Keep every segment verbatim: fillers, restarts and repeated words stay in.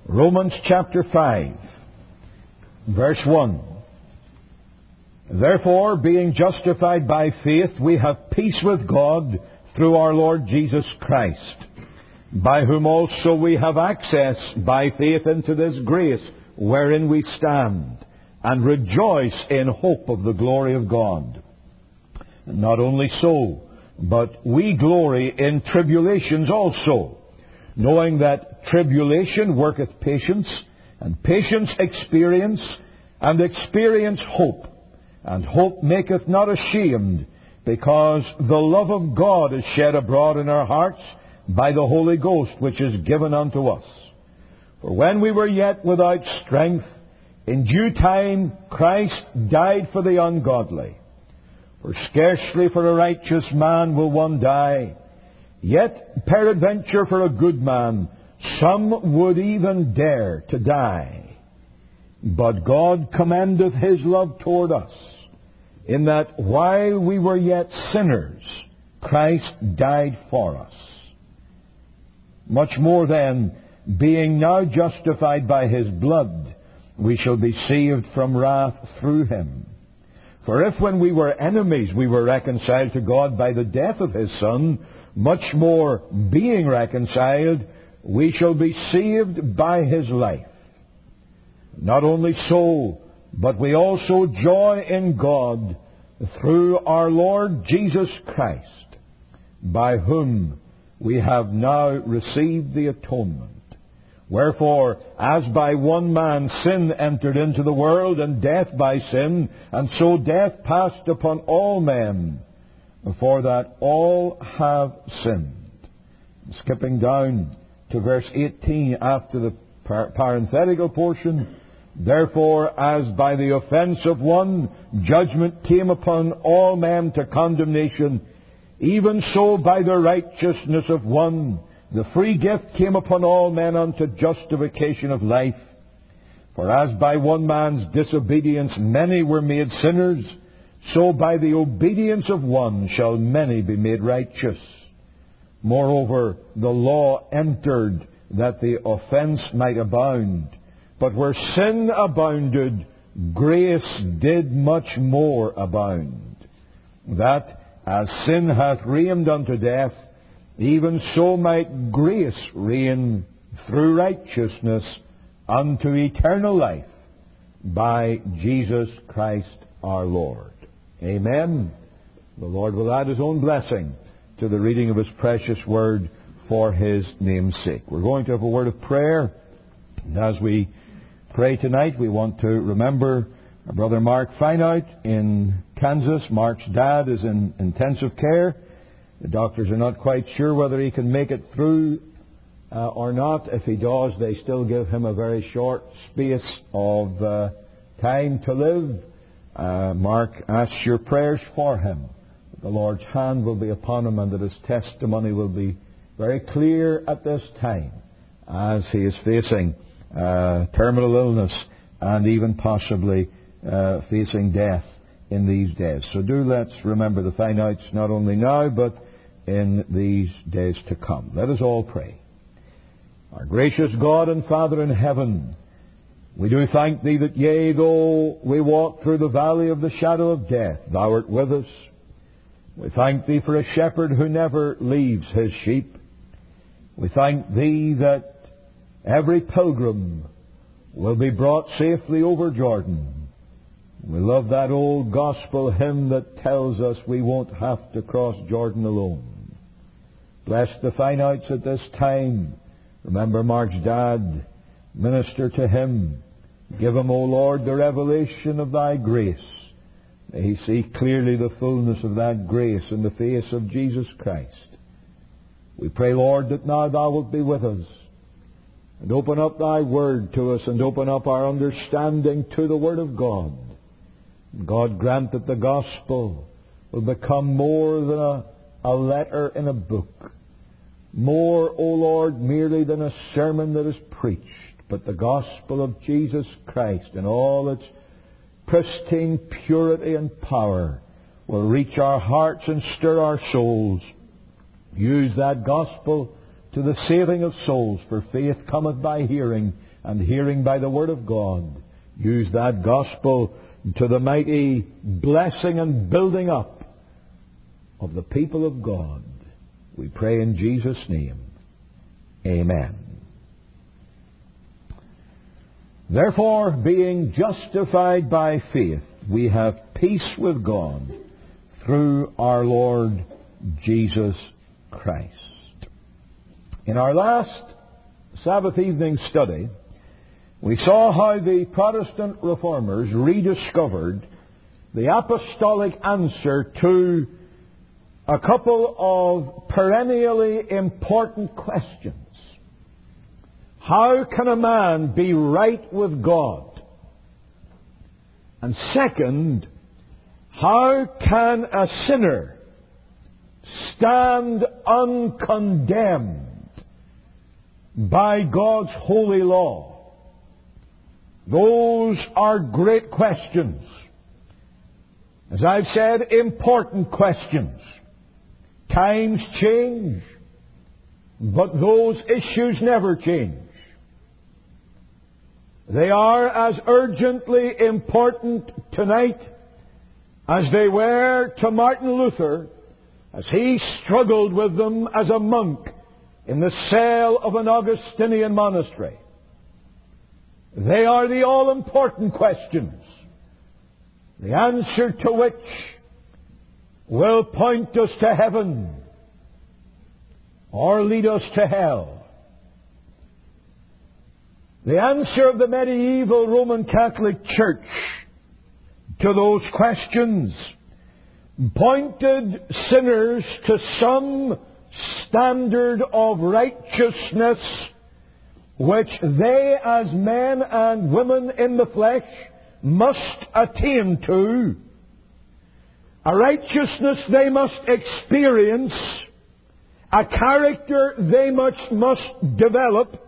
Romans chapter five, verse one. Therefore, being justified by faith, we have peace with God through our Lord Jesus Christ, by whom also we have access by faith into this grace wherein we stand, and rejoice in hope of the glory of God. And not only so, but we glory in tribulations also, knowing that tribulation worketh patience, and patience experience, and experience hope. And hope maketh not ashamed, because the love of God is shed abroad in our hearts by the Holy Ghost, which is given unto us. For when we were yet without strength, in due time Christ died for the ungodly. For scarcely for a righteous man will one die, yet peradventure for a good man some would even dare to die. But God commendeth His love toward us, in that while we were yet sinners, Christ died for us. Much more then, being now justified by His blood, we shall be saved from wrath through Him. For if when we were enemies we were reconciled to God by the death of His Son, much more, being reconciled, we shall be saved by His life. Not only so, but we also joy in God through our Lord Jesus Christ, by whom we have now received the atonement. Wherefore, as by one man sin entered into the world, and death by sin, and so death passed upon all men, for that all have sinned. Skipping down to verse eighteen after the par- parenthetical portion. Therefore, as by the offense of one judgment came upon all men to condemnation, even so by the righteousness of one the free gift came upon all men unto justification of life. For as by one man's disobedience many were made sinners, so by the obedience of one shall many be made righteous. Moreover, the law entered that the offense might abound. But where sin abounded, grace did much more abound, that as sin hath reigned unto death, even so might grace reign through righteousness unto eternal life by Jesus Christ our Lord. Amen. The Lord will add His own blessing to the reading of His precious word for His name's sake. We're going to have a word of prayer. And as we pray tonight, we want to remember our brother Mark Fineout in Kansas. Mark's dad is in intensive care. The doctors are not quite sure whether he can make it through uh, or not. If he does, they still give him a very short space of uh, time to live. Uh, Mark asks your prayers for him, that the Lord's hand will be upon him, and that his testimony will be very clear at this time as he is facing uh, terminal illness and even possibly uh, facing death in these days. So do let's remember the Fineouts not only now, but in these days to come. Let us all pray. Our gracious God and Father in heaven, we do thank Thee that, yea, though we walk through the valley of the shadow of death, Thou art with us. We thank Thee for a shepherd who never leaves his sheep. We thank Thee that every pilgrim will be brought safely over Jordan. We love that old gospel hymn that tells us we won't have to cross Jordan alone. Bless the Fineouts at this time. Remember Mark's dad. Minister to him. Give him, O Lord, the revelation of Thy grace. May he see clearly the fullness of that grace in the face of Jesus Christ. We pray, Lord, that now Thou wilt be with us, and open up Thy Word to us, and open up our understanding to the Word of God. God grant that the gospel will become more than a, a letter in a book. More, O Lord, merely than a sermon that is preached, but the gospel of Jesus Christ in all its pristine purity and power will reach our hearts and stir our souls. Use that gospel to the saving of souls, for faith cometh by hearing, and hearing by the Word of God. Use that gospel to the mighty blessing and building up of the people of God. We pray in Jesus' name. Amen. Therefore, being justified by faith, we have peace with God through our Lord Jesus Christ. In our last Sabbath evening study, we saw how the Protestant Reformers rediscovered the apostolic answer to a couple of perennially important questions. How can a man be right with God? And second, how can a sinner stand uncondemned by God's holy law? Those are great questions. As I've said, important questions. Times change, but those issues never change. They are as urgently important tonight as they were to Martin Luther as he struggled with them as a monk in the cell of an Augustinian monastery. They are the all-important questions, the answer to which will point us to heaven or lead us to hell. The answer of the medieval Roman Catholic Church to those questions pointed sinners to some standard of righteousness which they, as men and women in the flesh, must attain to. A righteousness they must experience, a character they must, must develop.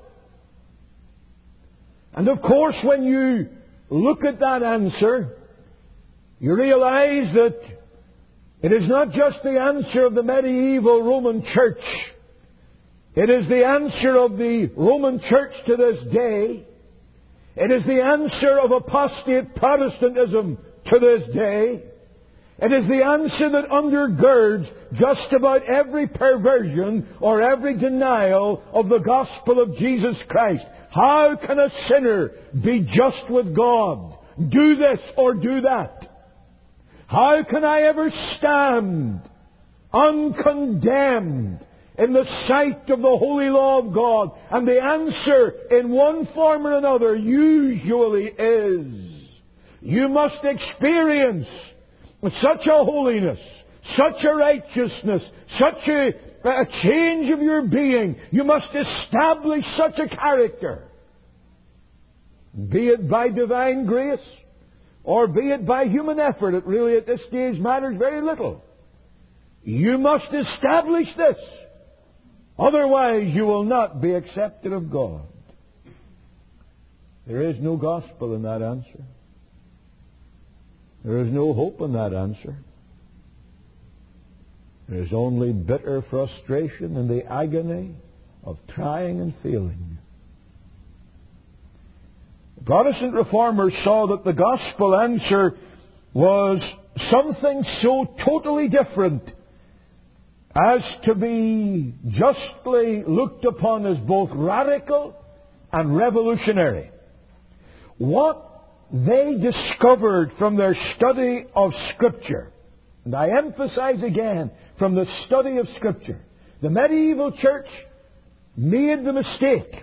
And of course, when you look at that answer, you realize that it is not just the answer of the medieval Roman Church. It is the answer of the Roman Church to this day. It is the answer of apostate Protestantism to this day. It is the answer that undergirds just about every perversion or every denial of the gospel of Jesus Christ. How can a sinner be just with God? Do this or do that. How can I ever stand uncondemned in the sight of the holy law of God? And the answer, in one form or another, usually is, you must experience such a holiness, such a righteousness, such a, a change of your being. You must establish such a character. Be it by divine grace, or be it by human effort. It really at this stage matters very little. You must establish this. Otherwise you will not be accepted of God. There is no gospel in that answer. There is no hope in that answer. There is only bitter frustration and the agony of trying and failing. The Protestant Reformers saw that the gospel answer was something so totally different as to be justly looked upon as both radical and revolutionary. What they discovered from their study of Scripture, and I emphasize again, from the study of Scripture, the medieval church made the mistake.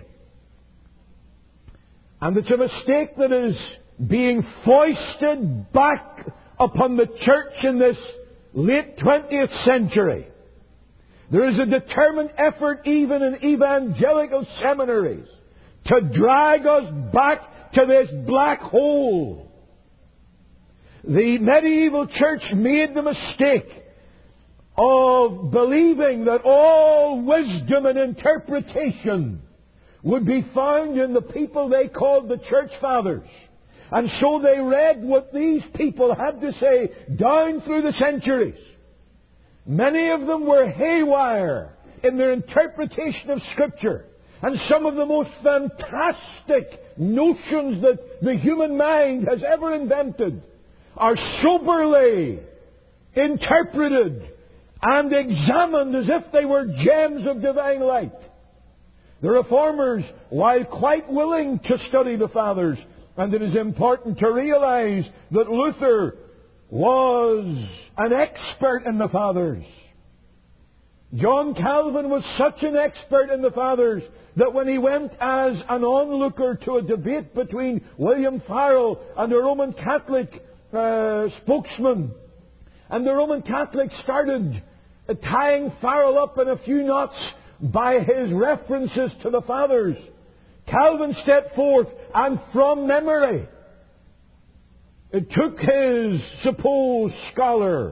And it's a mistake that is being foisted back upon the church in this late twentieth century. There is a determined effort even in evangelical seminaries to drag us back to this black hole. The medieval church made the mistake of believing that all wisdom and interpretation would be found in the people they called the Church Fathers. And so they read what these people had to say down through the centuries. Many of them were haywire in their interpretation of Scripture. And some of the most fantastic notions that the human mind has ever invented are soberly interpreted and examined as if they were gems of divine light. The Reformers, while quite willing to study the Fathers, and it is important to realize that Luther was an expert in the Fathers. John Calvin was such an expert in the Fathers that when he went as an onlooker to a debate between William Farel and a Roman Catholic uh, spokesman, and the Roman Catholics started tying Farel up in a few knots by his references to the Fathers, Calvin stepped forth and from memory it took his supposed scholar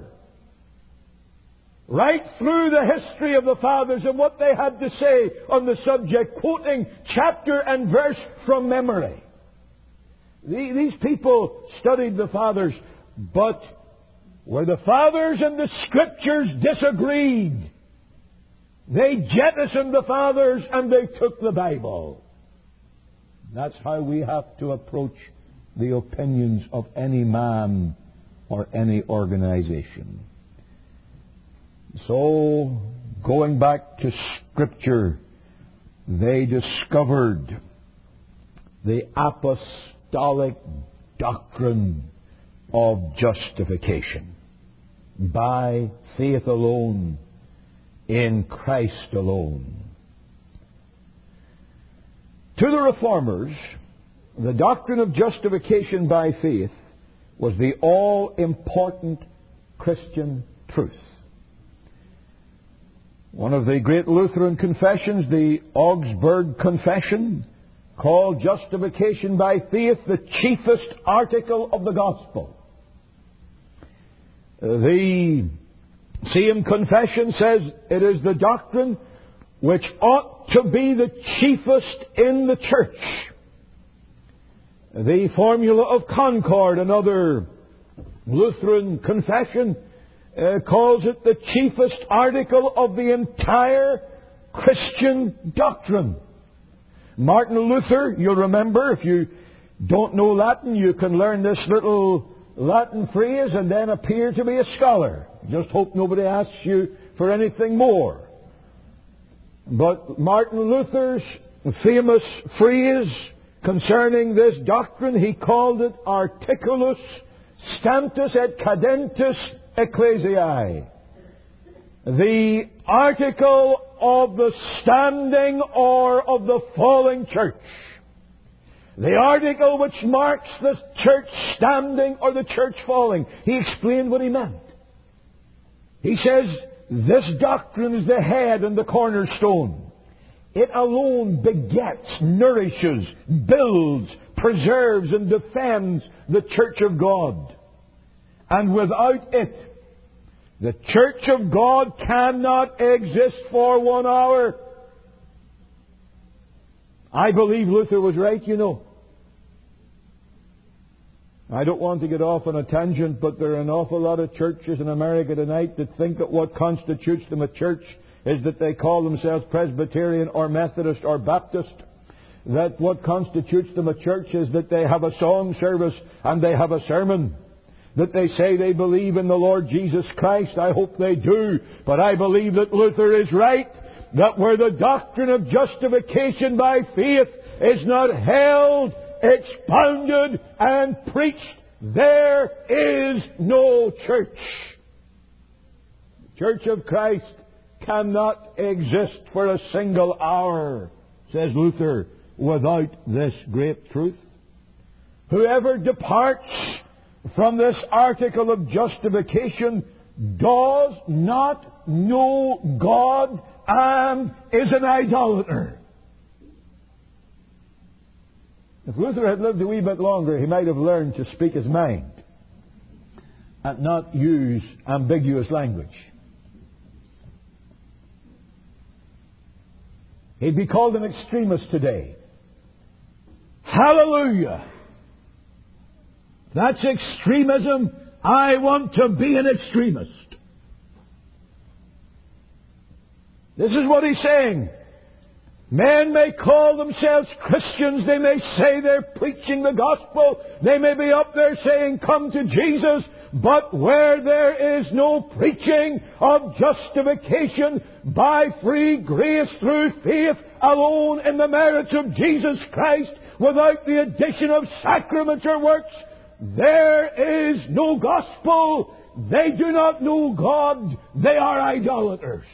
right through the history of the Fathers and what they had to say on the subject, quoting chapter and verse from memory. These people studied the Fathers, but where the Fathers and the Scriptures disagreed, they jettisoned the Fathers and they took the Bible. That's how we have to approach the opinions of any man or any organization. So, going back to Scripture, they discovered the apostolic doctrine of justification by faith alone, in Christ alone. To the Reformers, the doctrine of justification by faith was the all-important Christian truth. One of the great Lutheran confessions, the Augsburg Confession, called justification by faith the chiefest article of the gospel. The same confession says it is the doctrine which ought to be the chiefest in the church. The Formula of Concord, another Lutheran confession, uh, calls it the chiefest article of the entire Christian doctrine. Martin Luther, you'll remember, if you don't know Latin, you can learn this little Latin phrase and then appear to be a scholar. Just hope nobody asks you for anything more. But Martin Luther's famous phrase concerning this doctrine, he called it articulus stamptus et cadentus ecclesiae. The article of the standing or of the falling church. The article which marks the church standing or the church falling. He explained what he meant. He says, this doctrine is the head and the cornerstone. It alone begets, nourishes, builds, preserves, and defends the church of God. And without it, the church of God cannot exist for one hour. I believe Luther was right, you know. I don't want to get off on a tangent, but there are an awful lot of churches in America tonight that think that what constitutes them a church is that they call themselves Presbyterian or Methodist or Baptist. That what constitutes them a church is that they have a song service and they have a sermon. That they say they believe in the Lord Jesus Christ. I hope they do. But I believe that Luther is right. That where the doctrine of justification by faith is not held, expounded, and preached, there is no church. The Church of Christ cannot exist for a single hour, says Luther, without this great truth. Whoever departs from this article of justification does not know God and is an idolater. If Luther had lived a wee bit longer, he might have learned to speak his mind and not use ambiguous language. He'd be called an extremist today. Hallelujah! That's extremism. I want to be an extremist. This is what he's saying. Men may call themselves Christians. They may say they're preaching the gospel. They may be up there saying, come to Jesus. But where there is no preaching of justification by free grace through faith alone in the merits of Jesus Christ, without the addition of sacraments or works, there is no gospel. They do not know God. They are idolaters.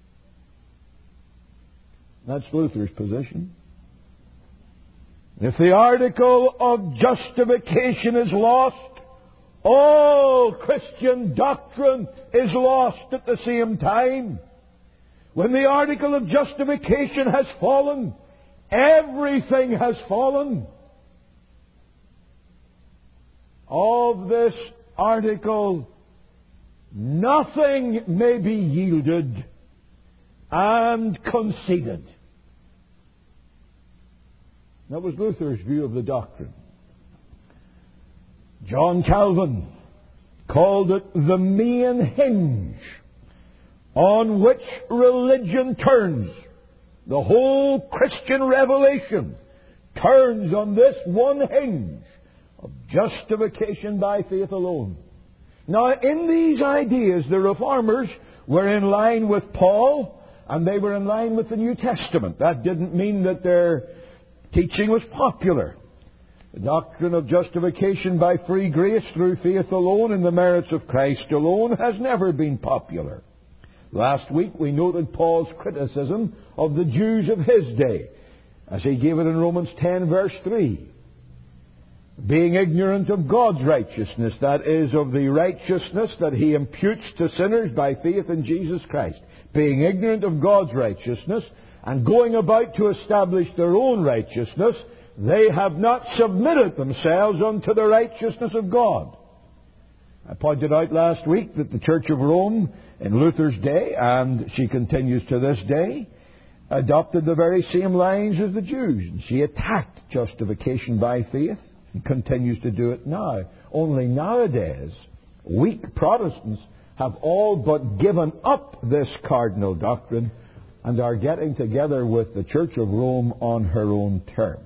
That's Luther's position. If the article of justification is lost, all Christian doctrine is lost at the same time. When the article of justification has fallen, everything has fallen. Of this article, nothing may be yielded and conceded. That was Luther's view of the doctrine. John Calvin called it the main hinge on which religion turns. The whole Christian revelation turns on this one hinge of justification by faith alone. Now, in these ideas, the Reformers were in line with Paul, and they were in line with the New Testament. That didn't mean that their teaching was popular. The doctrine of justification by free grace through faith alone in the merits of Christ alone has never been popular. Last week we noted Paul's criticism of the Jews of his day, as he gave it in Romans ten verse three. Being ignorant of God's righteousness, that is, of the righteousness that He imputes to sinners by faith in Jesus Christ. Being ignorant of God's righteousness and going about to establish their own righteousness, they have not submitted themselves unto the righteousness of God. I pointed out last week that the Church of Rome in Luther's day, and she continues to this day, adopted the very same lines as the Jews. And she attacked justification by faith and continues to do it now. Only nowadays, weak Protestants have all but given up this cardinal doctrine and are getting together with the Church of Rome on her own terms.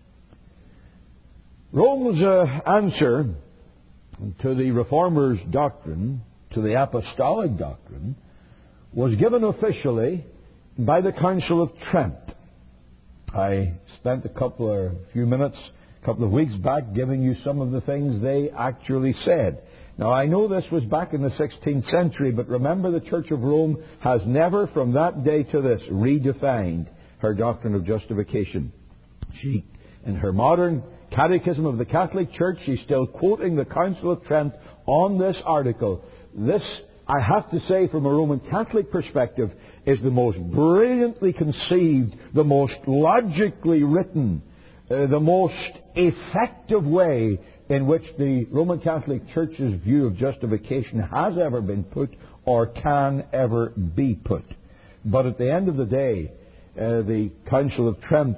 Rome's uh, answer to the Reformers' doctrine, to the apostolic doctrine, was given officially by the Council of Trent. I spent a couple of few minutes, a couple of weeks back, giving you some of the things they actually said. Now, I know this was back in the sixteenth century, but remember, the Church of Rome has never, from that day to this, redefined her doctrine of justification. She, in her modern Catechism of the Catholic Church, she's still quoting the Council of Trent on this article. This, I have to say, from a Roman Catholic perspective, is the most brilliantly conceived, the most logically written, uh, the most effective way in which the Roman Catholic Church's view of justification has ever been put or can ever be put. But at the end of the day, uh, the Council of Trent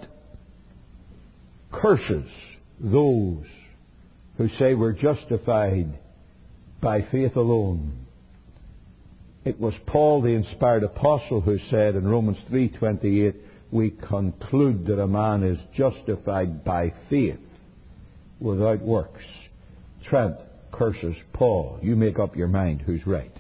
curses those who say we're justified by faith alone. It was Paul, the inspired apostle, who said in Romans three twenty-eight, we conclude that a man is justified by faith without works. Trent curses Paul. You make up your mind who's right.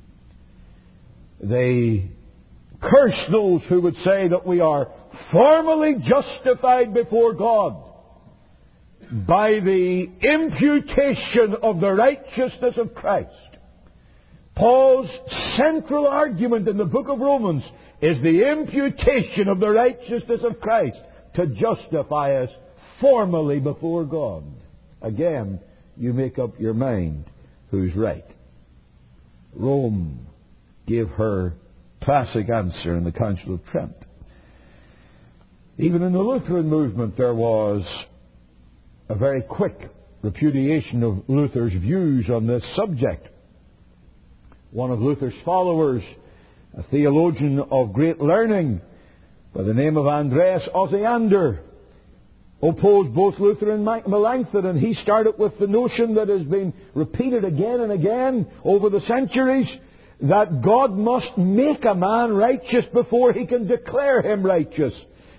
They curse those who would say that we are formally justified before God by the imputation of the righteousness of Christ. Paul's central argument in the book of Romans is the imputation of the righteousness of Christ to justify us formally before God. Again, you make up your mind who's right. Rome gave her classic answer in the Council of Trent. Even in the Lutheran movement, there was a very quick repudiation of Luther's views on this subject. One of Luther's followers, a theologian of great learning by the name of Andreas Osiander, opposed both Luther and Melanchthon, and he started with the notion that has been repeated again and again over the centuries, that God must make a man righteous before He can declare him righteous.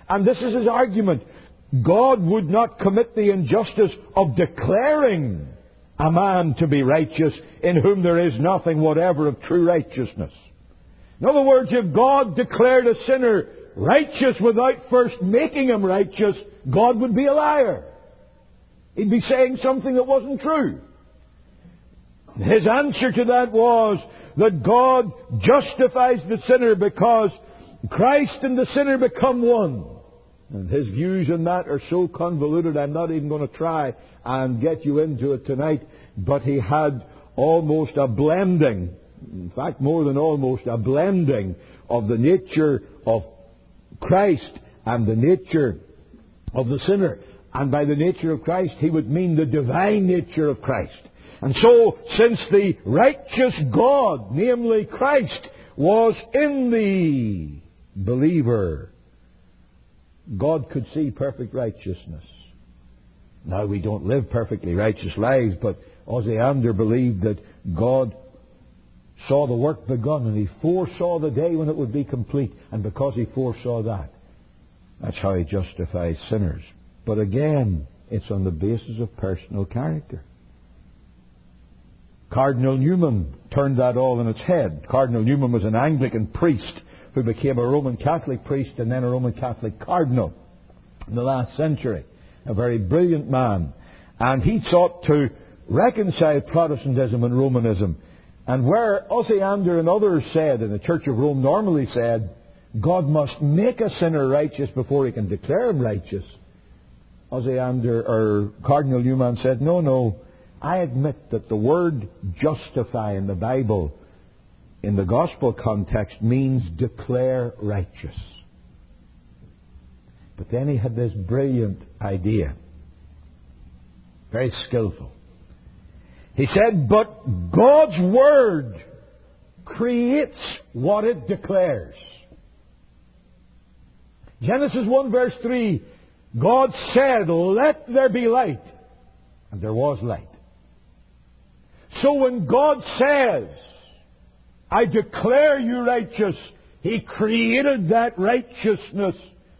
And this is his argument. God would not commit the injustice of declaring a man to be righteous in whom there is nothing whatever of true righteousness. In other words, if God declared a sinner righteous without first making him righteous, God would be a liar. He'd be saying something that wasn't true. His answer to that was that God justifies the sinner because Christ and the sinner become one. And his views on that are so convoluted, I'm not even going to try and get you into it tonight. But he had almost a blending, in fact more than almost, a blending of the nature of Christ and the nature of the sinner. And by the nature of Christ, he would mean the divine nature of Christ. And so, since the righteous God, namely Christ, was in the believer, God could see perfect righteousness. Now, we don't live perfectly righteous lives, but Osiander believed that God saw the work begun and he foresaw the day when it would be complete. And because he foresaw that, that's how he justifies sinners. But again, it's on the basis of personal character. Cardinal Newman turned that all on its head. Cardinal Newman was an Anglican priest who became a Roman Catholic priest and then a Roman Catholic cardinal in the last century. A very brilliant man. And he sought to reconcile Protestantism and Romanism. And where Osiander and others said, and the Church of Rome normally said, God must make a sinner righteous before he can declare him righteous, Osiander, or Cardinal Newman said, no, no, I admit that the word justify in the Bible, in the gospel context, means declare righteous. But then he had this brilliant idea, very skillful. He said, but God's word creates what it declares. Genesis one verse three, God said, let there be light. And there was light. So when God says, I declare you righteous, He created that righteousness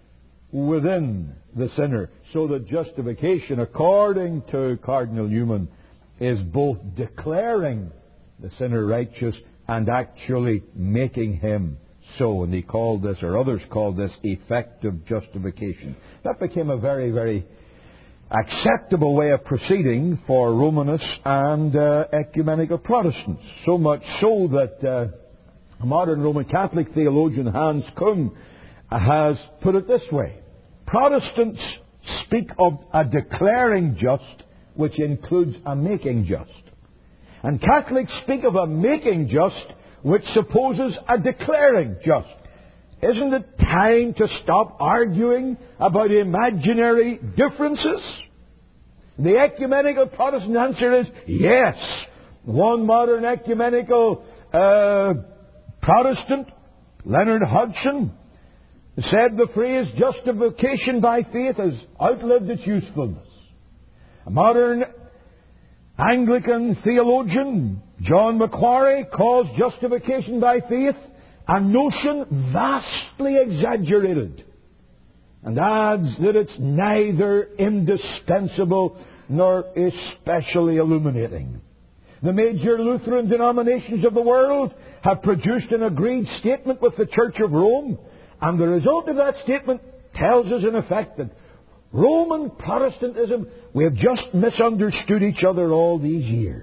within the sinner. So that justification, according to Cardinal Newman, is both declaring the sinner righteous and actually making him so. And he called this, or others called this, effective justification. That became a very, very acceptable way of proceeding for Romanists and uh, ecumenical Protestants. So much so that uh, a modern Roman Catholic theologian, Hans Kung, has put it this way. Protestants speak of a declaring just, which includes a making just. And Catholics speak of a making just, which supposes a declaring just. Isn't it time to stop arguing about imaginary differences? The ecumenical Protestant answer is yes. One modern ecumenical uh, Protestant, Leonard Hodgson, said the phrase justification by faith has outlived its usefulness. A modern Anglican theologian, John Macquarie, calls justification by faith a notion vastly exaggerated, and adds that it's neither indispensable nor especially illuminating. The major Lutheran denominations of the world have produced an agreed statement with the Church of Rome, and the result of that statement tells us in effect that Roman Protestantism, we have just misunderstood each other all these years.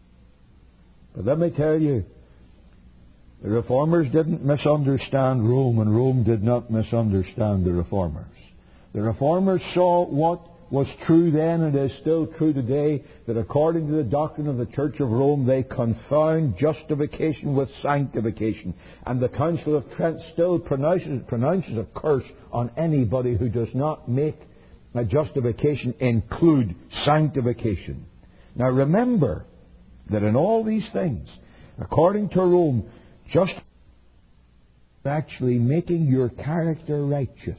But let me tell you, the Reformers didn't misunderstand Rome, and Rome did not misunderstand the Reformers. The Reformers saw what was true then and is still true today, that according to the doctrine of the Church of Rome, they confound justification with sanctification. And the Council of Trent still pronounces, pronounces a curse on anybody who does not make a justification include sanctification. Now remember that in all these things, according to Rome, just actually making your character righteous.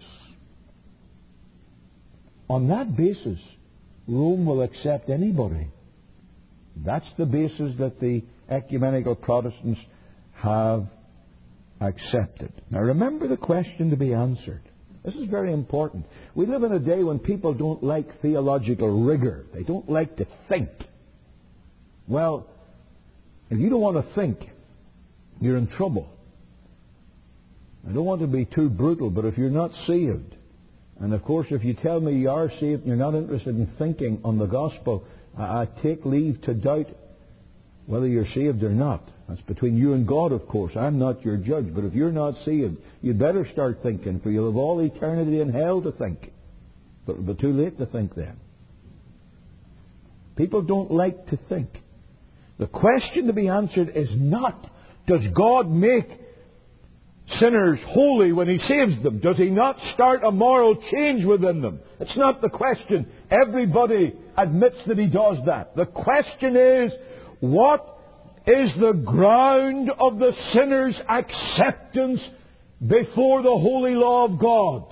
On that basis, Rome will accept anybody. That's the basis that the ecumenical Protestants have accepted. Now remember the question to be answered. This is very important. We live in a day when people don't like theological rigor. They don't like to think. Well, if you don't want to think, you're in trouble. I don't want to be too brutal, but if you're not saved, and of course if you tell me you are saved and you're not interested in thinking on the gospel, I, I take leave to doubt whether you're saved or not. That's between you and God, of course. I'm not your judge. But if you're not saved, you'd better start thinking, for you'll have all eternity in hell to think. But it'll be too late to think then. People don't like to think. The question to be answered is not, does God make sinners holy when He saves them? Does He not start a moral change within them? It's not the question. Everybody admits that He does that. The question is, what is the ground of the sinner's acceptance before the holy law of God?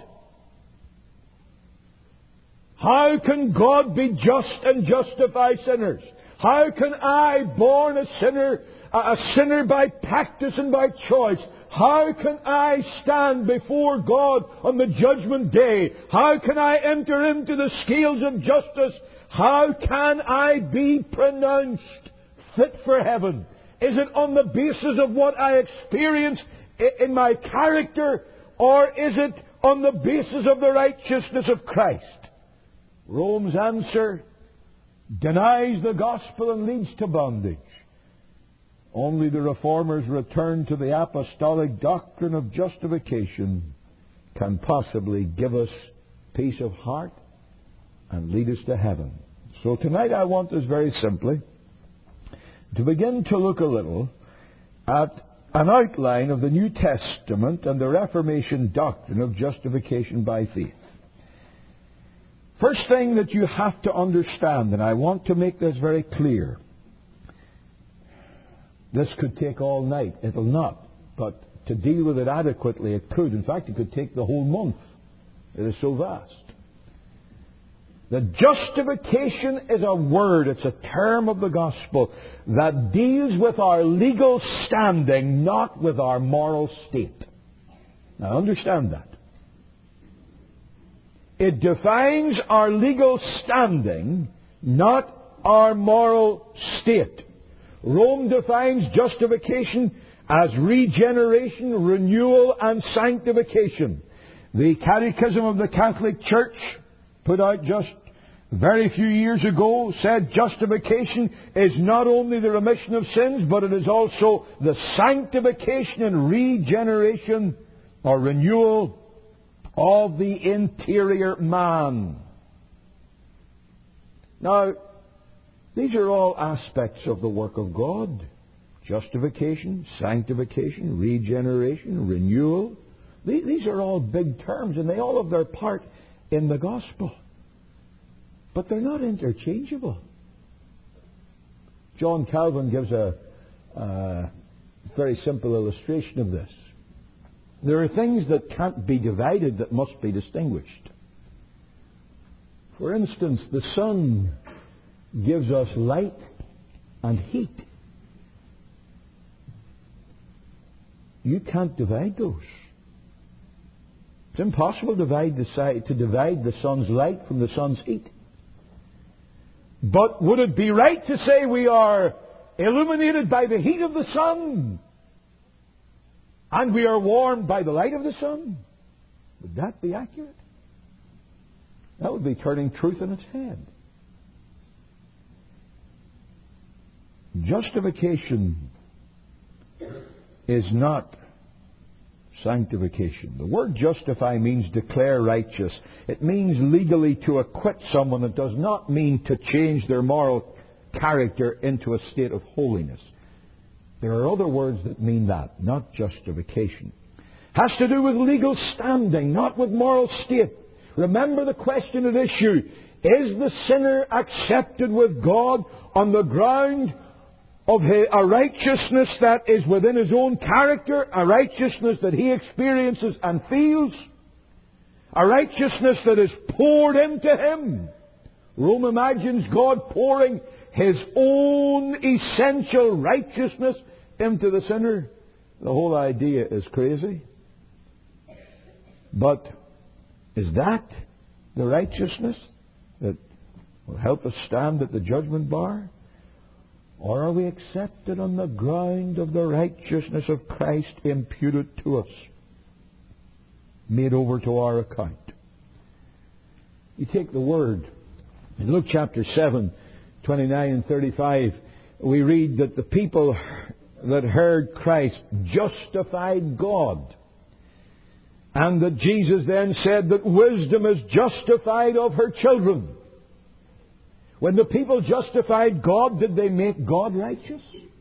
How can God be just and justify sinners? How can I, born a sinner, a sinner by practice and by choice, how can I stand before God on the judgment day? How can I enter into the scales of justice? How can I be pronounced fit for heaven? Is it on the basis of what I experience in my character, or is it on the basis of the righteousness of Christ? Rome's answer denies the gospel and leads to bondage. Only the Reformers' return to the apostolic doctrine of justification can possibly give us peace of heart and lead us to heaven. So tonight I want us very simply to begin to look a little at an outline of the New Testament and the Reformation doctrine of justification by faith. First thing that you have to understand, and I want to make this very clear, this could take all night. It'll not. But to deal with it adequately, it could. In fact, it could take the whole month. It is so vast. The justification is a word, it's a term of the gospel that deals with our legal standing, not with our moral state. Now understand that. It defines our legal standing, not our moral state. Rome defines justification as regeneration, renewal, and sanctification. The Catechism of the Catholic Church, put out just very few years ago, said justification is not only the remission of sins, but it is also the sanctification and regeneration or renewal of the interior man. Now, these are all aspects of the work of God. Justification, sanctification, regeneration, renewal. These are all big terms, and they all have their part in the gospel. But they're not interchangeable. John Calvin gives a, a very simple illustration of this. There are things that can't be divided that must be distinguished. For instance, the sun gives us light and heat. You can't divide those. It's impossible to divide the, to divide the sun's light from the sun's heat. But would it be right to say we are illuminated by the heat of the sun and we are warmed by the light of the sun? Would that be accurate? That would be turning truth on its head. Justification is not sanctification. The word justify means declare righteous. It means legally to acquit someone. It does not mean to change their moral character into a state of holiness. There are other words that mean that, not justification. Has to do with legal standing, not with moral state. Remember the question at issue. Is the sinner accepted with God on the ground of a righteousness that is within his own character, a righteousness that he experiences and feels, a righteousness that is poured into him? Rome imagines God pouring His own essential righteousness into the sinner. The whole idea is crazy. But Is that the righteousness that will help us stand at the judgment bar? Or are we accepted on the ground of the righteousness of Christ imputed to us, made over to our account? You take the word. In Luke chapter seven, twenty-nine and thirty-five, we read that the people that heard Christ justified God. And that Jesus then said that wisdom is justified of her children. When the people justified God, did they make God righteous?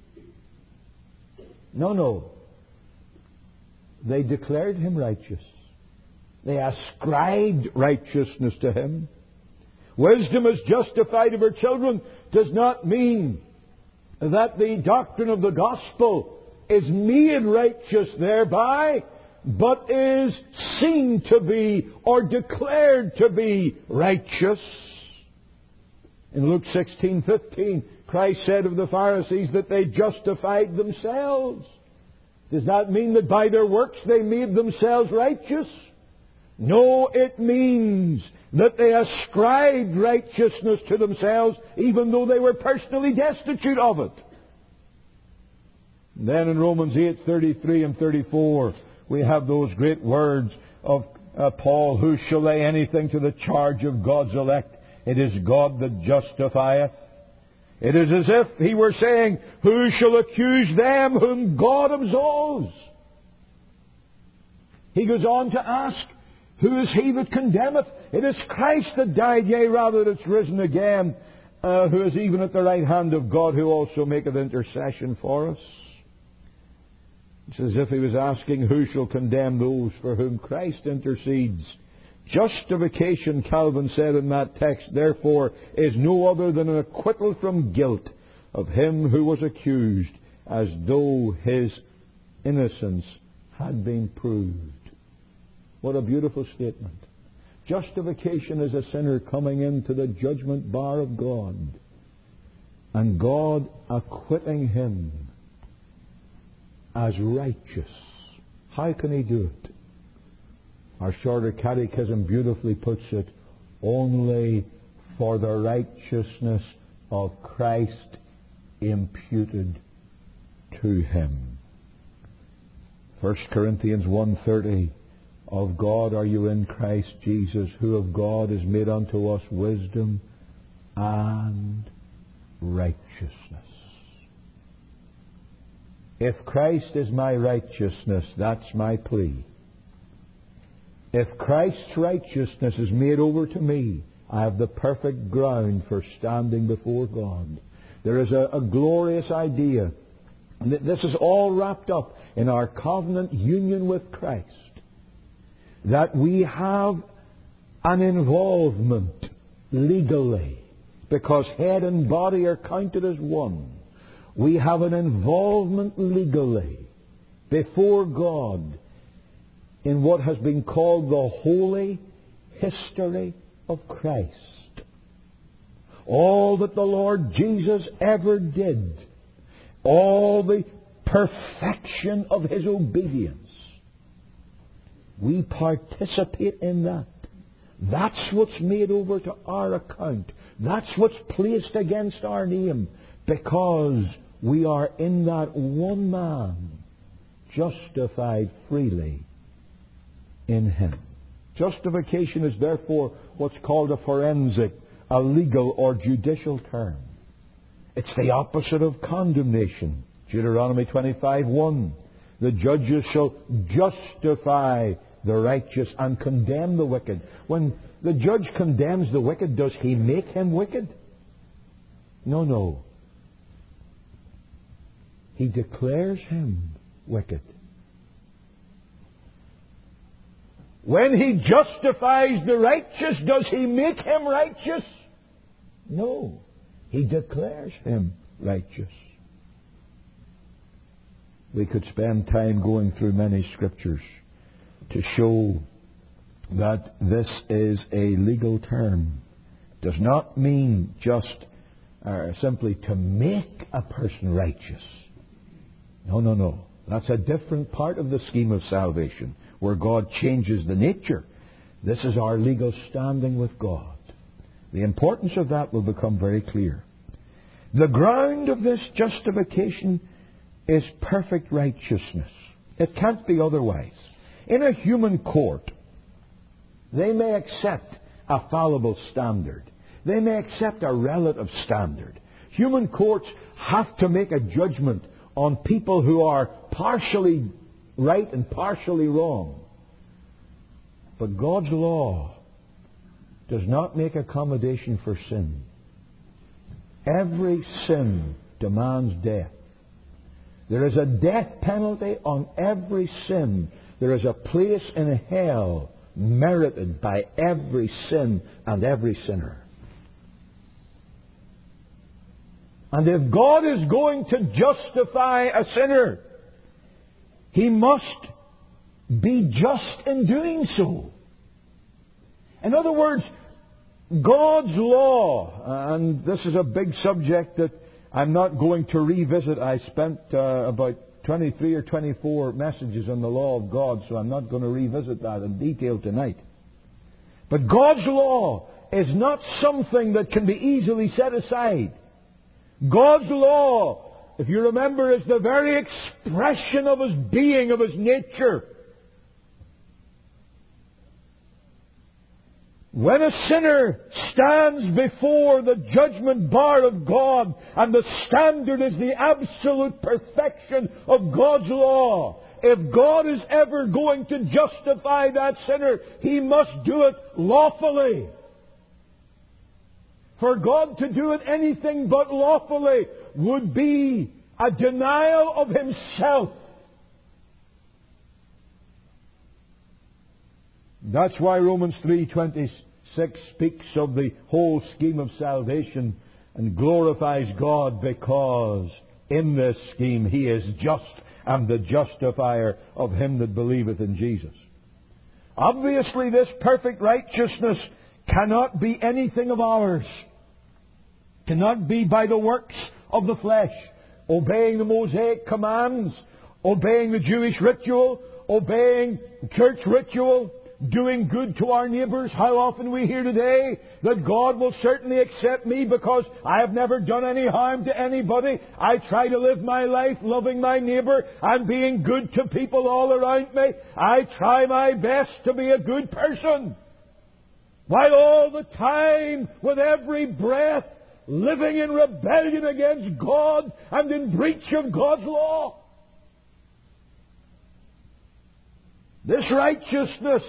No, no. They declared Him righteous. They ascribed righteousness to Him. Wisdom is justified of her children does not mean that the doctrine of the gospel is made righteous thereby, but is seen to be or declared to be righteous. In Luke sixteen fifteen, Christ said of the Pharisees that they justified themselves. Does that mean that by their works they made themselves righteous? No, it means that they ascribed righteousness to themselves even though they were personally destitute of it. And then in Romans eight thirty-three and thirty-four, we have those great words of uh, Paul, who shall lay anything to the charge of God's elect? It is God that justifieth. It is as if he were saying, who shall accuse them whom God absolves? He goes on to ask, who is he that condemneth? It is Christ that died, yea, rather that's risen again, uh, who is even at the right hand of God, who also maketh intercession for us. It's as if he was asking, who shall condemn those for whom Christ intercedes? Justification, Calvin said in that text, therefore, is no other than an acquittal from guilt of him who was accused, as though his innocence had been proved. What a beautiful statement. Justification is a sinner coming into the judgment bar of God, and God acquitting him as righteous. How can He do it? Our Shorter Catechism beautifully puts it, only for the righteousness of Christ imputed to Him. First Corinthians one thirty, of God are you in Christ Jesus, who of God is made unto us wisdom and righteousness. If Christ is my righteousness, that's my plea. If Christ's righteousness is made over to me, I have the perfect ground for standing before God. There is a, a glorious idea. This is all wrapped up in our covenant union with Christ. That we have an involvement legally, because head and body are counted as one. We have an involvement legally before God in what has been called the holy history of Christ. All that the Lord Jesus ever did, all the perfection of His obedience, we participate in that. That's what's made over to our account. That's what's placed against our name, because we are in that one man, justified freely in Him. Justification is therefore what's called a forensic, a legal or judicial term. It's the opposite of condemnation. Deuteronomy twenty-five one. The judges shall justify the righteous and condemn the wicked. When the judge condemns the wicked, does he make him wicked? No, no. He declares him wicked. When he justifies the righteous, does he make him righteous? No. He declares him righteous. We could spend time going through many scriptures to show that this is a legal term. Does not mean just uh, simply to make a person righteous. No, no, no. That's a different part of the scheme of salvation, where God changes the nature. This is our legal standing with God. The importance of that will become very clear. The ground of this justification is perfect righteousness. It can't be otherwise. In a human court, they may accept a fallible standard. They may accept a relative standard. Human courts have to make a judgment on people who are partially right and partially wrong. But God's law does not make accommodation for sin. Every sin demands death. There is a death penalty on every sin. There is a place in hell merited by every sin and every sinner. And if God is going to justify a sinner, He must be just in doing so. In other words, God's law, and this is a big subject that I'm not going to revisit. I spent uh, about twenty-three or twenty-four messages on the law of God, so I'm not going to revisit that in detail tonight. But God's law is not something that can be easily set aside. God's law, if you remember, is the very expression of His being, of His nature. When a sinner stands before the judgment bar of God, and the standard is the absolute perfection of God's law, if God is ever going to justify that sinner, He must do it lawfully. For God to do it anything but lawfully would be a denial of Himself. That's why Romans three twenty-six speaks of the whole scheme of salvation and glorifies God, because in this scheme He is just and the justifier of him that believeth in Jesus. Obviously, this perfect righteousness cannot be anything of ours. Cannot be by the works of the flesh, obeying the Mosaic commands, obeying the Jewish ritual, obeying church ritual, doing good to our neighbours. How often we hear today that God will certainly accept me because I have never done any harm to anybody. I try to live my life loving my neighbour and being good to people all around me. I try my best to be a good person, while all the time, with every breath, living in rebellion against God and in breach of God's law. This righteousness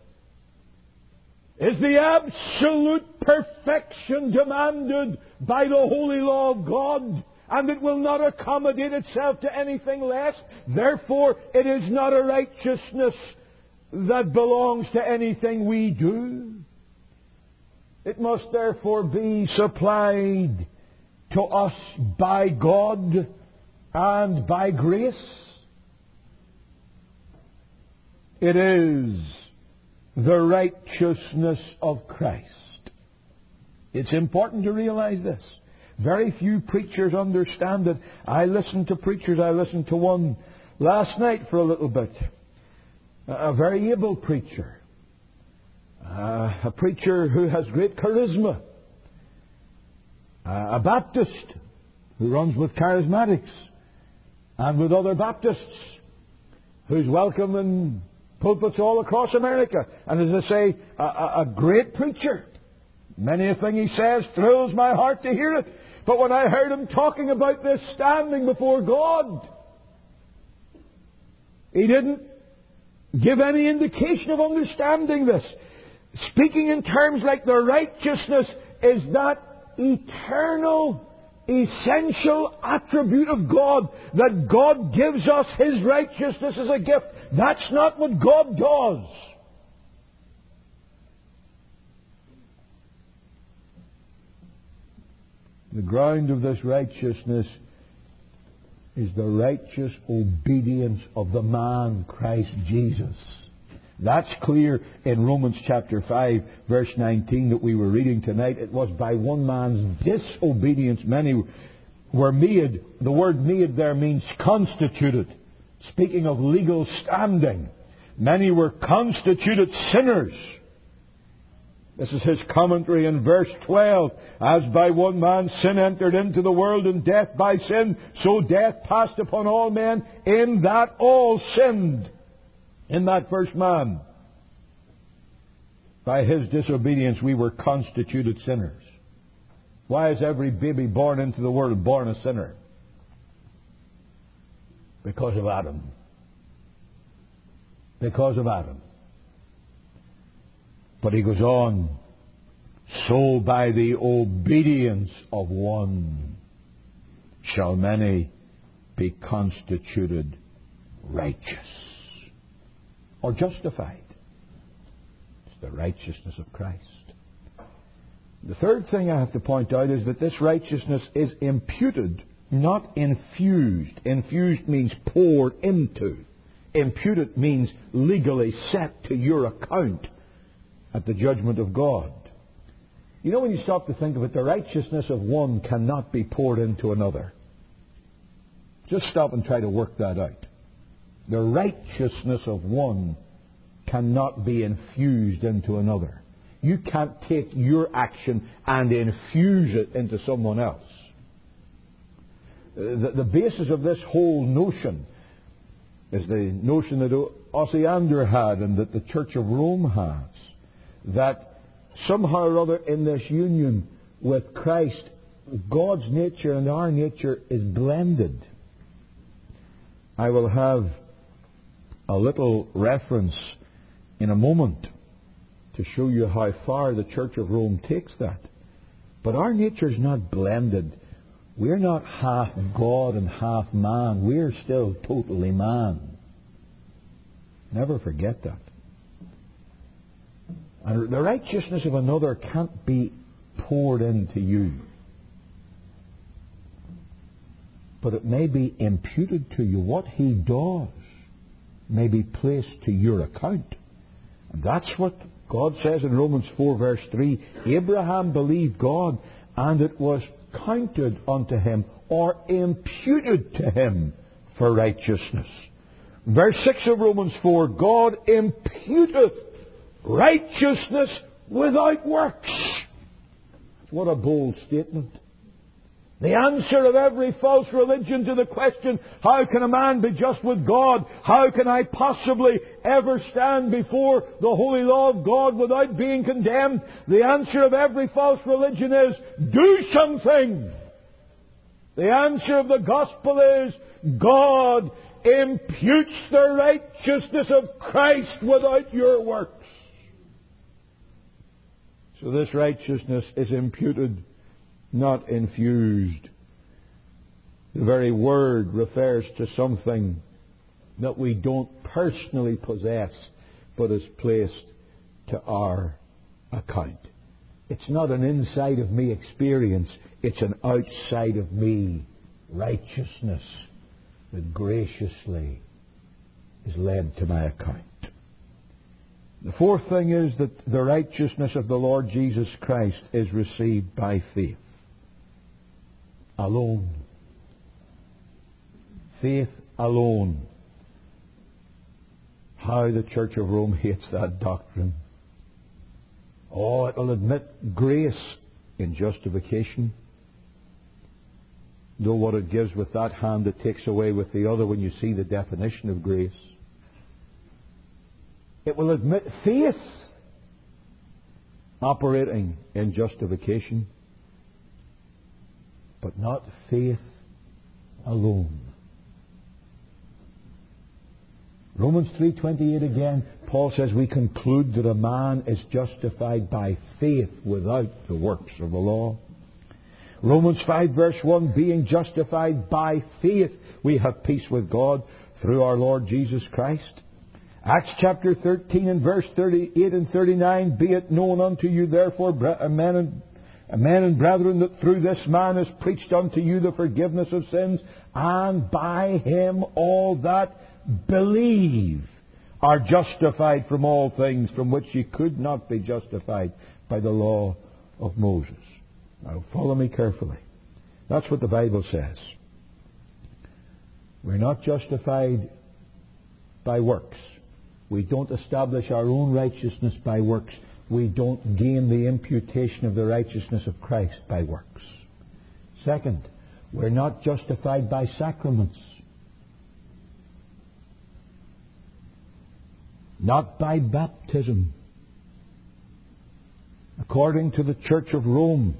is the absolute perfection demanded by the holy law of God, and it will not accommodate itself to anything less. Therefore, it is not a righteousness that belongs to anything we do. It must therefore be supplied to us by God and by grace. It is the righteousness of Christ. It's important to realize this. Very few preachers understand it. I listened to preachers. I listened to one last night for a little bit. A very able preacher. Uh, a preacher who has great charisma. Uh, a Baptist who runs with charismatics and with other Baptists, who's welcome in pulpits all across America. And as I say, a, a, a great preacher. Many a thing he says thrills my heart to hear it. But when I heard him talking about this standing before God, he didn't give any indication of understanding this. Speaking in terms like the righteousness is that eternal, essential attribute of God, that God gives us His righteousness as a gift. That's not what God does. The ground of this righteousness is the righteous obedience of the man Christ Jesus. That's clear in Romans chapter five, verse nineteen that we were reading tonight. It was by one man's disobedience many were made. The word made there means constituted. Speaking of legal standing, many were constituted sinners This is his commentary in verse twelve. As by one man sin entered into the world, and death by sin, so death passed upon all men, in that all sinned. In that first man. By his disobedience we were constituted sinners. Why is every baby born into the world born a sinner? Because of Adam. Because of Adam. But he goes on, so by the obedience of one shall many be constituted righteous or justified. It's the righteousness of Christ. The third thing I have to point out is that this righteousness is imputed, not infused. Infused means poured into. Imputed means legally set to your account at the judgment of God. You know, when you stop to think of it, the righteousness of one cannot be poured into another. Just stop and try to work that out. The righteousness of one cannot be infused into another. You can't take your action and infuse it into someone else. The, the basis of this whole notion is the notion that Osiander had and that the Church of Rome has, that somehow or other in this union with Christ, God's nature and our nature is blended. I will have a little reference in a moment to show you how far the Church of Rome takes that. But our nature is not blended. We're not half God and half man. We're still totally man. Never forget that. And the righteousness of another can't be poured into you. But it may be imputed to you. What he does may be placed to your account. And that's what God says in Romans four verse three. Abraham believed God, and it was counted unto him, or imputed to him, for righteousness. Verse six of Romans four, God imputeth righteousness without works. What a bold statement. The answer of every false religion to the question, how can a man be just with God? How can I possibly ever stand before the holy law of God without being condemned? The answer of every false religion is, do something. The answer of the gospel is, God imputes the righteousness of Christ without your works. So this righteousness is imputed, not infused. The very word refers to something that we don't personally possess, but is placed to our account. It's not an inside of me experience, it's an outside of me righteousness that graciously is led to my account. The fourth thing is that the righteousness of the Lord Jesus Christ is received by faith alone. Faith alone. How the Church of Rome hates that doctrine. Oh, it will admit grace in justification. Though what it gives with that hand, it takes away with the other when you see the definition of grace. It will admit faith operating in justification, but not faith alone. Romans three twenty-eight again, Paul says we conclude that a man is justified by faith without the works of the law. Romans five verse one, being justified by faith, we have peace with God through our Lord Jesus Christ. Acts chapter thirteen and verse thirty-eight and thirty-nine, be it known unto you therefore, men and, men and brethren, that through this man is preached unto you the forgiveness of sins, and by him all that believe are justified from all things from which ye could not be justified by the law of Moses. Now follow me carefully. That's what the Bible says. We're not justified by works. We don't establish our own righteousness by works. we don't gain the imputation of the righteousness of Christ by works. Second, we're not justified by sacraments. Not by baptism. According to the Church of Rome,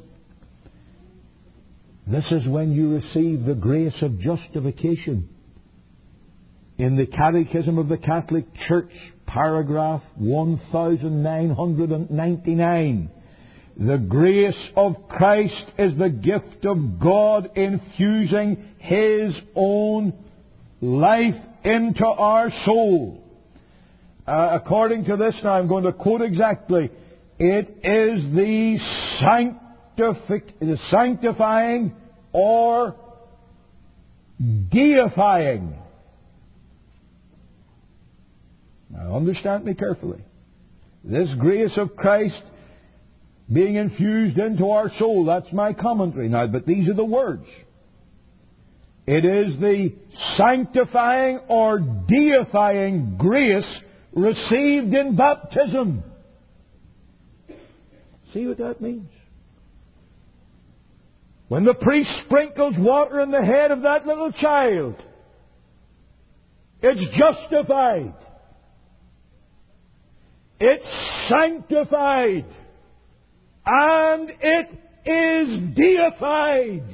this is when you receive the grace of justification. In the Catechism of the Catholic Church, paragraph one thousand nine hundred ninety-nine, the grace of Christ is the gift of God infusing His own life into our soul. Uh, according to this, now I'm going to quote exactly, it is the sanctific- the sanctifying or deifying. Now understand me carefully. This grace of Christ being infused into our soul, that's my commentary now, but these are the words. It is the sanctifying or deifying grace received in baptism. See what that means? When the priest sprinkles water in the head of that little child, it's justified. It's sanctified. And it is deified.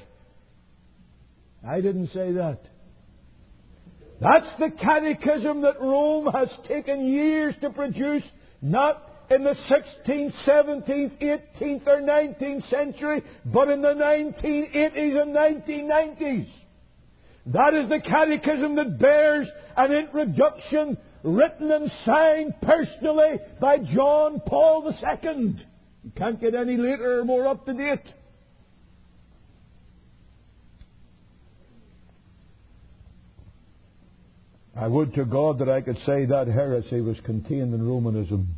I didn't say that. That's the catechism that Rome has taken years to produce, not in the sixteenth, seventeenth, eighteenth or nineteenth century, but in the nineteen eighties and nineteen nineties. That is the catechism that bears an introduction written and signed personally by John Paul the Second. You can't get any later or more up to date. I would to God that I could say that heresy was contained in Romanism.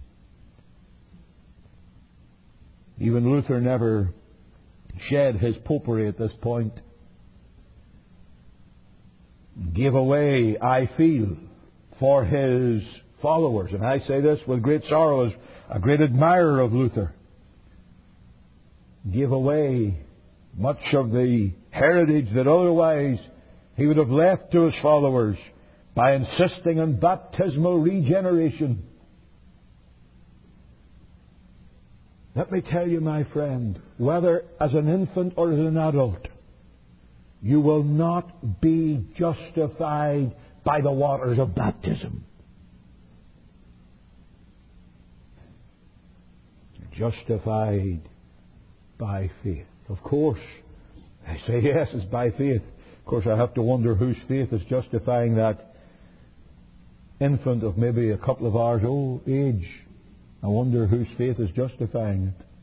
Even Luther never shed his popery at this point. Gave away, I feel, for his followers. And I say this with great sorrow as a great admirer of Luther. Gave away much of the heritage that otherwise he would have left to his followers by insisting on baptismal regeneration. Let me tell you, my friend, whether as an infant or as an adult, you will not be justified by the waters of baptism. You're justified by faith. Of course, I say yes, it's by faith. Of course, I have to wonder whose faith is justifying that infant of maybe a couple of hours old age. I wonder whose faith is justifying it.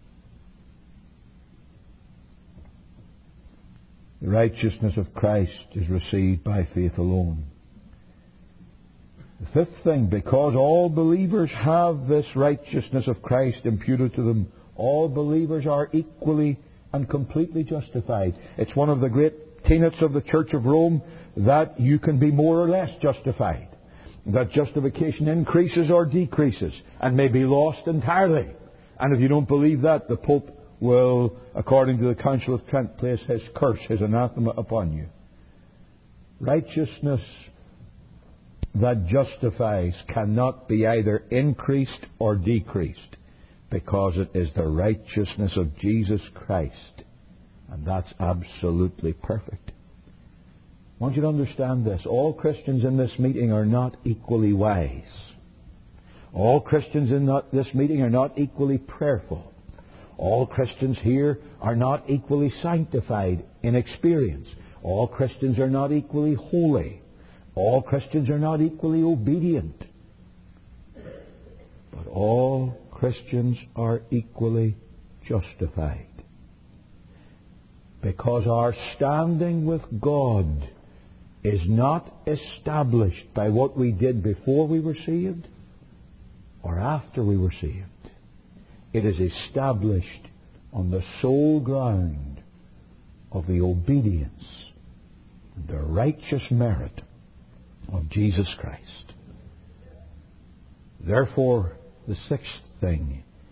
The righteousness of Christ is received by faith alone. The fifth thing, because all believers have this righteousness of Christ imputed to them, all believers are equally and completely justified. It's one of the great tenets of the Church of Rome that you can be more or less justified. That justification increases or decreases and may be lost entirely. And if you don't believe that, the Pope will, according to the Council of Trent, place his curse, his anathema upon you. Righteousness that justifies cannot be either increased or decreased, because it is the righteousness of Jesus Christ. And that's absolutely perfect. I want you to understand this. All Christians in this meeting are not equally wise. All Christians in not, this meeting are not equally prayerful. All Christians here are not equally sanctified in experience. All Christians are not equally holy. All Christians are not equally obedient. But all Christians are equally justified. Because our standing with God is not established by what we did before we were saved or after we were saved. It is established on the sole ground of the obedience and the righteous merit of Jesus Christ. Therefore, the sixth thing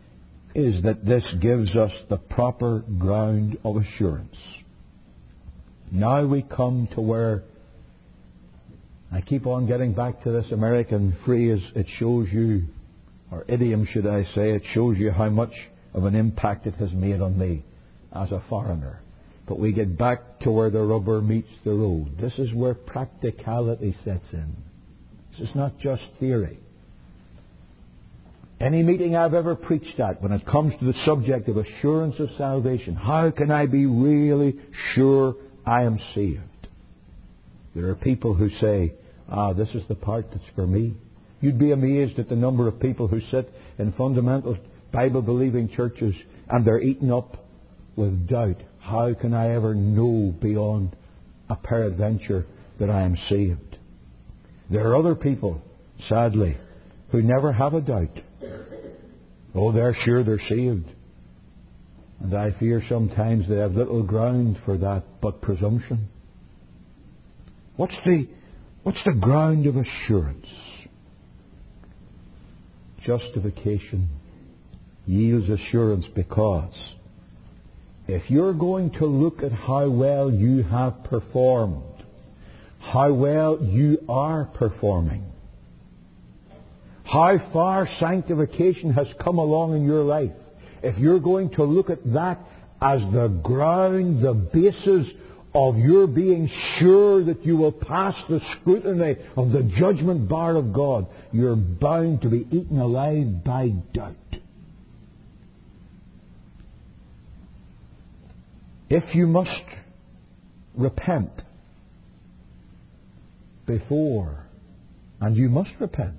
is that this gives us the proper ground of assurance. Now we come to where I keep on getting back to this American phrase, it shows you, or idiom should I say, it shows you how much of an impact it has made on me as a foreigner. But we get back to where the rubber meets the road. This is where practicality sets in. This is not just theory. Any meeting I've ever preached at, when it comes to the subject of assurance of salvation, how can I be really sure I am saved? There are people who say, ah, this is the part that's for me. You'd be amazed at the number of people who sit in fundamental Bible-believing churches and they're eaten up with doubt. How can I ever know beyond a peradventure that I am saved? There are other people, sadly, who never have a doubt. Oh, they're sure they're saved. And I fear sometimes they have little ground for that but presumption. What's the, what's the ground of assurance? Justification yields assurance because if you're going to look at how well you have performed, how well you are performing, how far sanctification has come along in your life, if you're going to look at that as the ground, the basis of your being sure that you will pass the scrutiny of the judgment bar of God, you're bound to be eaten alive by doubt. If you must repent before, and you must repent,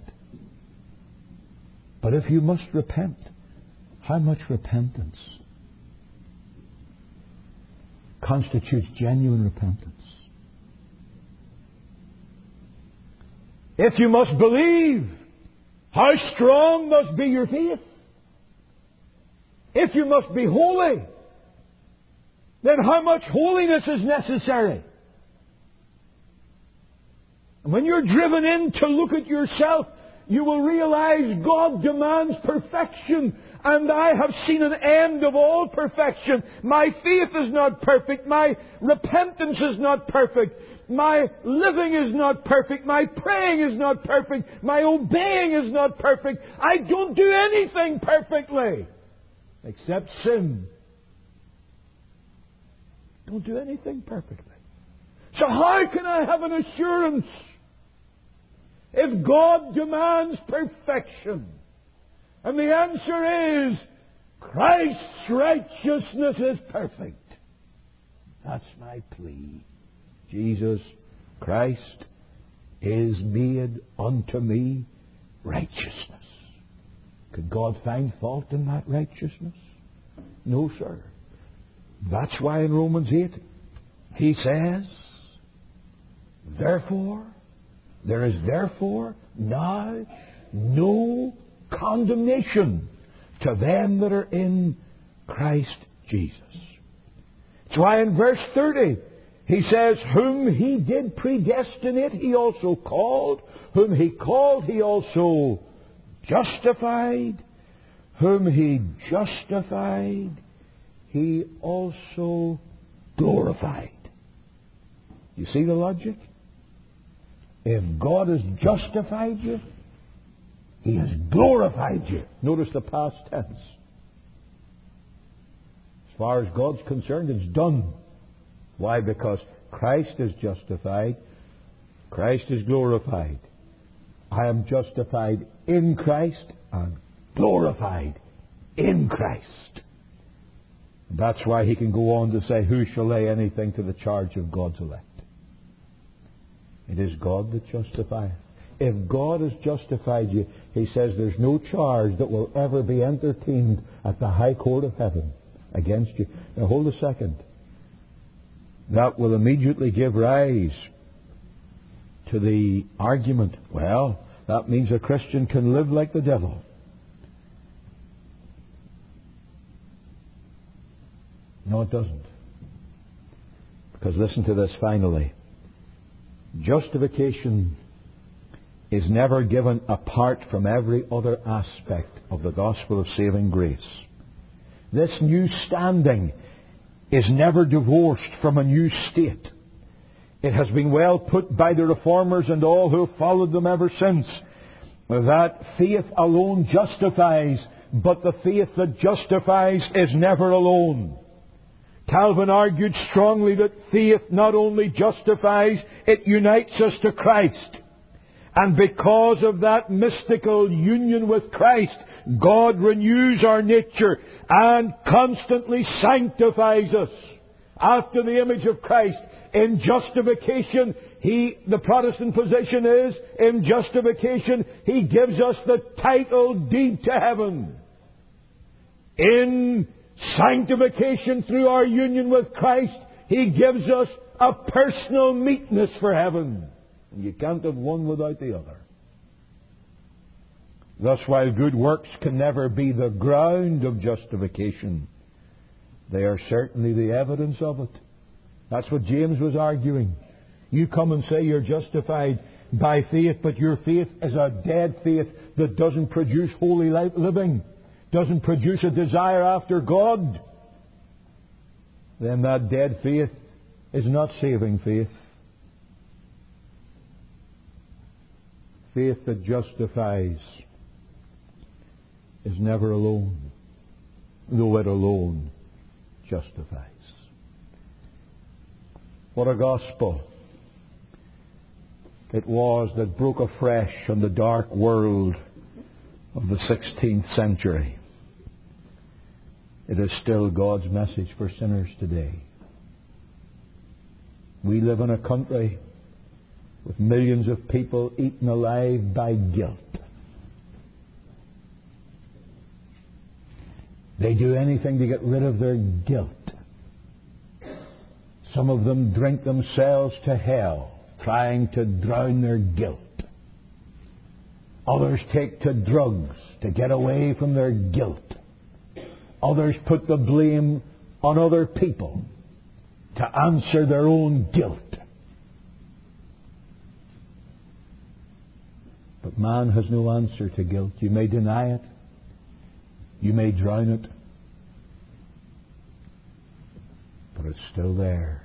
but if you must repent, how much repentance constitutes genuine repentance? If you must believe, how strong must be your faith? If you must be holy, then how much holiness is necessary? And when you're driven in to look at yourself, you will realize God demands perfection, and I have seen an end of all perfection. My faith is not perfect. My repentance is not perfect. My living is not perfect. My praying is not perfect. My obeying is not perfect. I don't do anything perfectly except sin. Don't do anything perfectly. So how can I have an assurance if God demands perfection? And the answer is, Christ's righteousness is perfect. That's my plea. Jesus Christ is made unto me righteousness. Could God find fault in that righteousness? No, sir. That's why in Romans eight he says, therefore, there is therefore now no condemnation to them that are in Christ Jesus. That's why in verse thirty he says, whom he did predestinate, he also called. Whom he called, he also justified. Whom he justified, he also glorified. You see the logic? If God has justified you, He has glorified you. Notice the past tense. As far as God's concerned, it's done. Why? Because Christ is justified. Christ is glorified. I am justified in Christ and glorified in Christ. That's why he can go on to say, who shall lay anything to the charge of God's elect? It is God that justifieth. If God has justified you, he says there's no charge that will ever be entertained at the high court of heaven against you. Now hold a second. That will immediately give rise to the argument, well, that means a Christian can live like the devil. No, it doesn't. Because listen to this finally. Justification is never given apart from every other aspect of the gospel of saving grace. This new standing is never divorced from a new state. It has been well put by the Reformers and all who have followed them ever since, that faith alone justifies, but the faith that justifies is never alone. Calvin argued strongly that faith not only justifies, it unites us to Christ. And because of that mystical union with Christ, God renews our nature and constantly sanctifies us after the image of Christ. In justification, He, the Protestant position is, in justification, He gives us the title deed to heaven. In sanctification through our union with Christ, He gives us a personal meetness for heaven. And you can't have one without the other. Thus, while good works can never be the ground of justification, they are certainly the evidence of it. That's what James was arguing. You come and say you're justified by faith, but your faith is a dead faith that doesn't produce holy living, doesn't produce a desire after God. Then that dead faith is not saving faith. Faith that justifies is never alone, though it alone justifies. What a gospel it was that broke afresh on the dark world of the sixteenth century. It is still God's message for sinners today. We live in a country with millions of people eaten alive by guilt. They do anything to get rid of their guilt. Some of them drink themselves to hell, trying to drown their guilt. Others take to drugs to get away from their guilt. Others put the blame on other people to answer their own guilt. But man has no answer to guilt. You may deny it. You may drown it. But it's still there.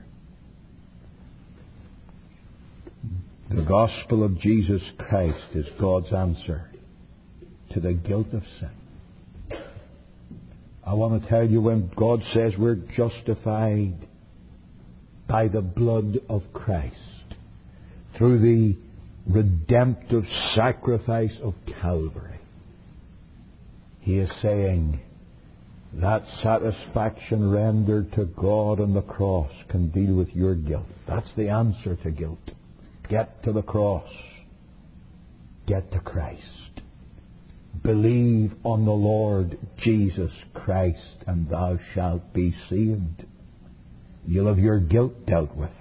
The gospel of Jesus Christ is God's answer to the guilt of sin. I want to tell you, when God says we're justified by the blood of Christ, through the redemptive sacrifice of Calvary, He is saying that satisfaction rendered to God on the cross can deal with your guilt. That's the answer to guilt. Get to the cross. Get to Christ. Believe on the Lord Jesus Christ, and thou shalt be saved. You'll have your guilt dealt with.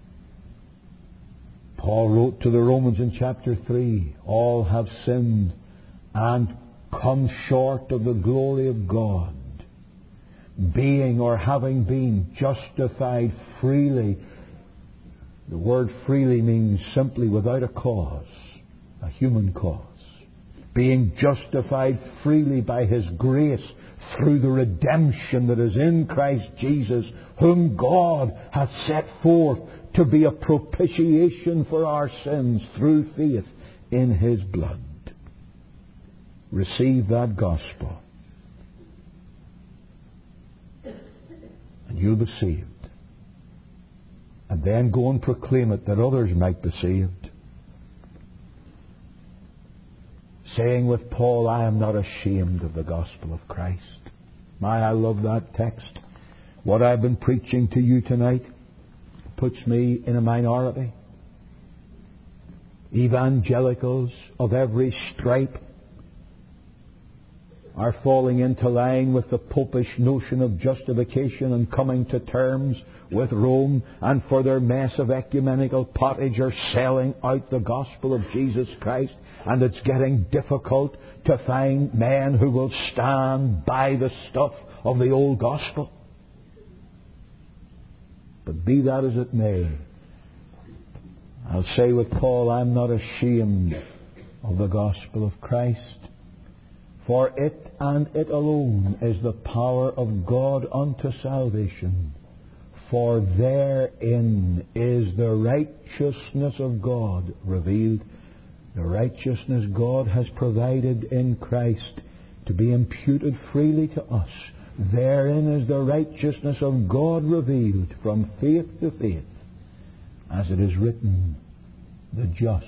Paul wrote to the Romans in chapter three, all have sinned and come short of the glory of God, being or having been justified freely. The word freely means simply without a cause, a human cause. Being justified freely by His grace through the redemption that is in Christ Jesus, whom God hath set forth to be a propitiation for our sins through faith in His blood. Receive that gospel, and you'll be saved. And then go and proclaim it that others might be saved. Saying with Paul, I am not ashamed of the gospel of Christ. My, I love that text. What I've been preaching to you tonight puts me in a minority. Evangelicals of every stripe are falling into line with the popish notion of justification and coming to terms with Rome, and for their mess of ecumenical pottage are selling out the gospel of Jesus Christ, and it's getting difficult to find men who will stand by the stuff of the old gospel. But be that as it may, I'll say with Paul, I'm not ashamed of the gospel of Christ, For it and it alone is the power of God unto salvation. For therein is the righteousness of God revealed. The righteousness God has provided in Christ to be imputed freely to us. Therein is the righteousness of God revealed from faith to faith. As it is written, the just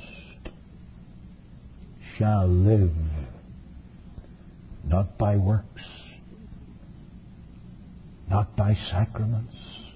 shall live not by works, not by sacraments,